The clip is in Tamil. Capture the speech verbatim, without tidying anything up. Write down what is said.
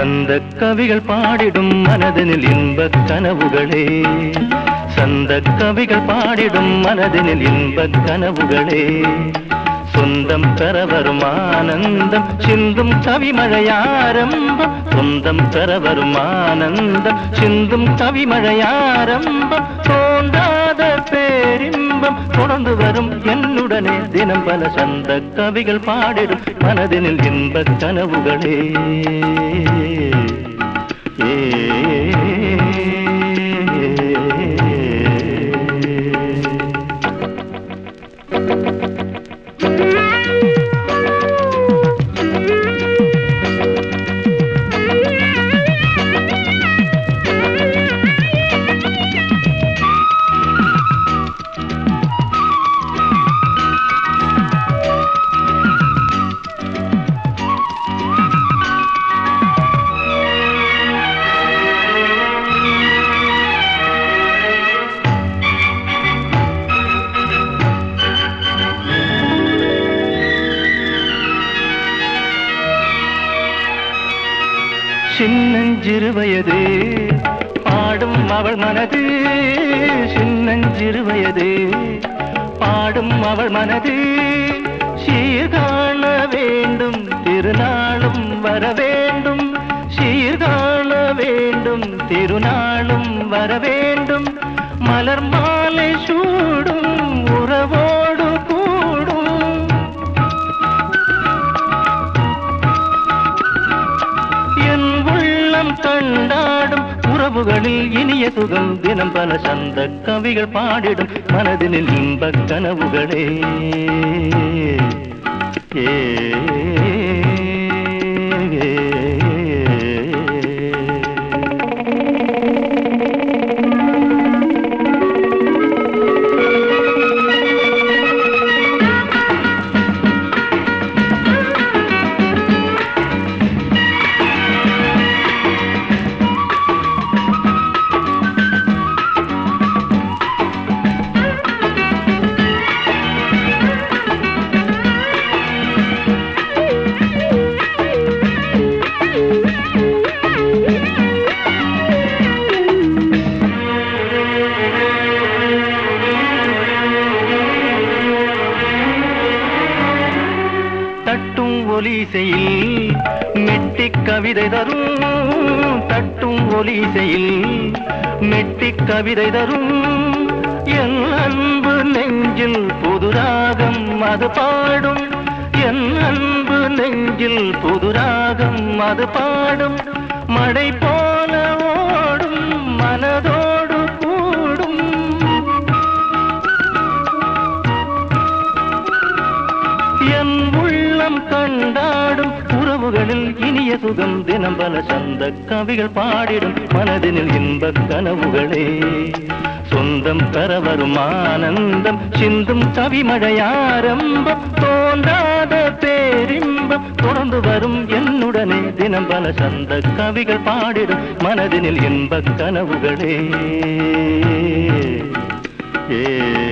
சந்த கவிகள் பாடிடும் மனதினில் இன்பக் கனவுகளே, சந்த கவிகள் பாடிடும் மனதினில் இன்பக் கனவுகளே, சொந்தம் பெற வரும் ஆனந்தம் சிந்தும் கவிமழையாரம்பம், சொந்தம் பெற வரும் ஆனந்தம் சிந்தும் கவிமழையாரம்பம், தோன்றாத பேரின்பம் தொடர்ந்து வரும் என்னுடனே தினம் பல சந்த கவிகள் பாடிடும் மனதினில் இன்பக் கனவுகளே. ஏ சின்னஞ்சிறு வயது பாடும் அவள் மனது, சின்னஞ்சிறு வயது பாடும் அவள் மனது, சீர்காண வேண்டும் திருநாளும் வர வேண்டும், சீர்காண வேண்டும் திருநாளும் வர வேண்டும், மலர் மாலை சூடும் உறவோடு கூடும், கண்டாடும் உறவுகளில் இனிய சுகம் தினம் பல சந்த கவிகள் பாடிடும் மனதினில் இன்பக் கனவுகளே. ஏ தட்டும் ஒலிசையில் மெட்டிக் கவிதை தரும், தட்டும் ஒலிசையில் மெட்டிக் கவிதை தரும், என் அன்பு நெஞ்சில் புதுராகம் அது பாடும், என் அன்பு நெஞ்சில் புதுராகம் அது பாடும், மழை போல ஓடும் மனதோடு கூடும், என் உள்ளம் கண்டாடும் உறவுகளில் இனிய சுகம் தினம் பல சந்த கவிகள் பாடிடும் மனதினில் இன்பக் கனவுகளே, சொந்தம் பெற வரும் ஆனந்தம் சிந்தும் கவிமழையாரம்பம், தோன்றாத பேரின்பம் தொடர்ந்து வரும் என்னுடனே தினம் பல சந்த கவிகள் பாடிடும் மனதினில் இன்பக் கனவுகளே. ஏ